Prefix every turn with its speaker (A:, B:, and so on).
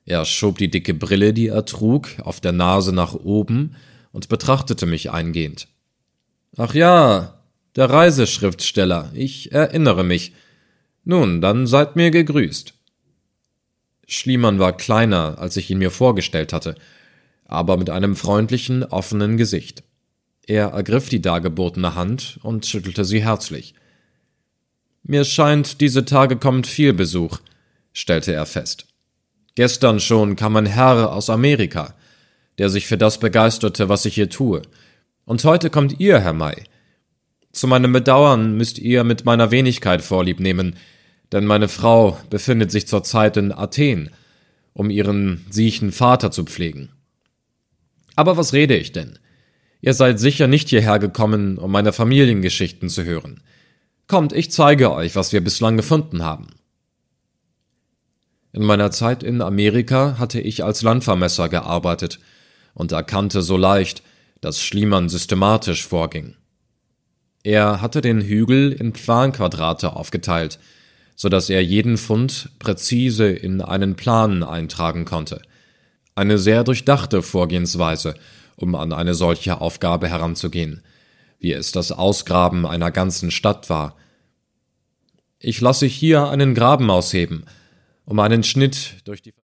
A: Er schob die dicke Brille, die er trug, auf der Nase nach oben und betrachtete mich eingehend. »Ach ja, der Reiseschriftsteller, ich erinnere mich. Nun, dann seid mir gegrüßt.« Schliemann war kleiner, als ich ihn mir vorgestellt hatte, aber mit einem freundlichen, offenen Gesicht. Er ergriff die dargebotene Hand und schüttelte sie herzlich. »Mir scheint, diese Tage kommt viel Besuch«, stellte er fest. »Gestern schon kam ein Herr aus Amerika, der sich für das begeisterte, was ich hier tue. Und heute kommt ihr, Herr May. Zu meinem Bedauern müsst ihr mit meiner Wenigkeit Vorlieb nehmen, denn meine Frau befindet sich zurzeit in Athen, um ihren siechen Vater zu pflegen. Aber was rede ich denn? Ihr seid sicher nicht hierher gekommen, um meine Familiengeschichten zu hören. Kommt, ich zeige euch, was wir bislang gefunden haben.« In meiner Zeit in Amerika hatte ich als Landvermesser gearbeitet und erkannte so leicht, dass Schliemann systematisch vorging. Er hatte den Hügel in Planquadrate aufgeteilt, so dass er jeden Fund präzise in einen Plan eintragen konnte. Eine sehr durchdachte Vorgehensweise, um an eine solche Aufgabe heranzugehen, wie es das Ausgraben einer ganzen Stadt war. Ich lasse hier einen Graben ausheben, um einen Schnitt durch die